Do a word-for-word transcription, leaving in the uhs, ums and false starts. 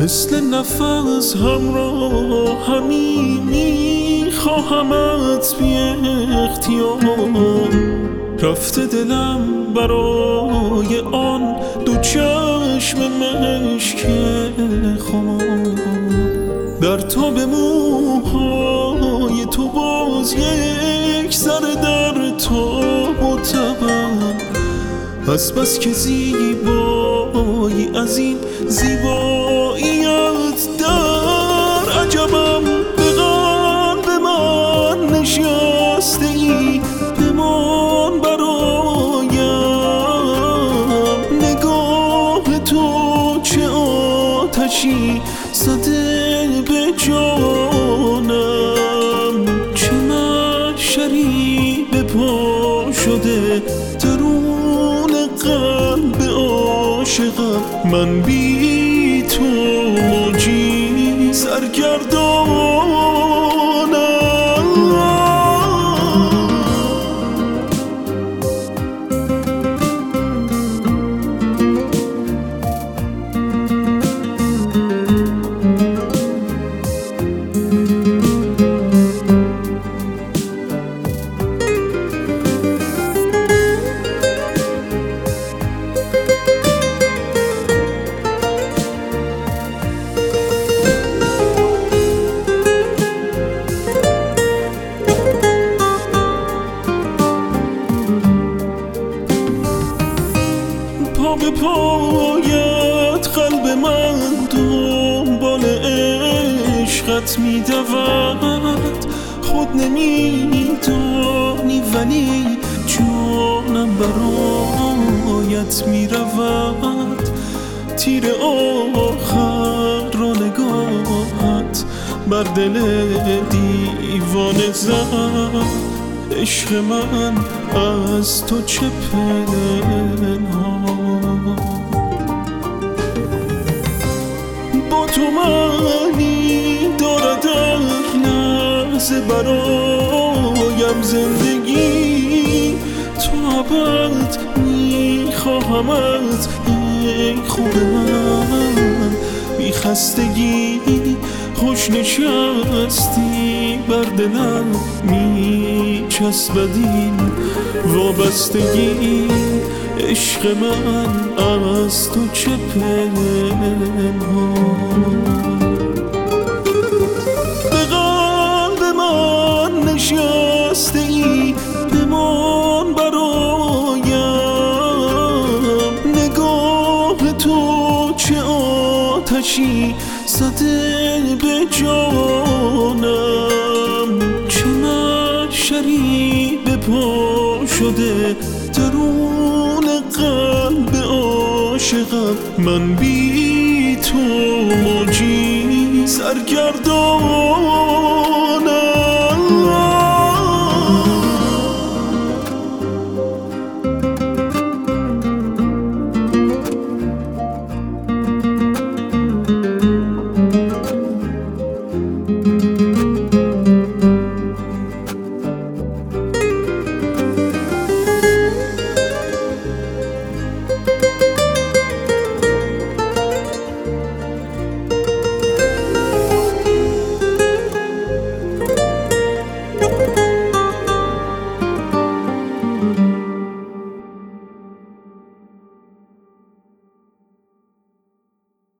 مثل نفس همراه همی میخواهمت بی اختیار، رفته دلم برای آن دو چشم مشک خمار. در تاب موهای تو باز یک ذره در تاب و تبم، از بس که زیبایی از این زیباییت در عجبم. به قلب من نشسته ای بمان برایم، نگاه تو چه آتشی زده به جانم، چه محشری به پا شده درون قلب عاشقم. من بی تو موجی سرگردانم. پا به پایت قلب من دنبال عشقت میدود، خود نمیدانی ولی جانم برایت میرود. تیر آخر را نگاهت بر دل دیوانه زد، عشق من از تو چه پنهان. با تو معنی دارد هر لحظه برایم زندگی، تو ابد میخواهمت ای خود من بی خستگی. خوش نشستی بر دلم میچسبد این وابستگی، عشق من از تو چه پنهان. به قلب من نشسته ای بمان برایم، نگاه تو چه آتشی زده به جانم، چه محشری به پا شده درون قلب عاشقم. من بی تو موجی سرگردان.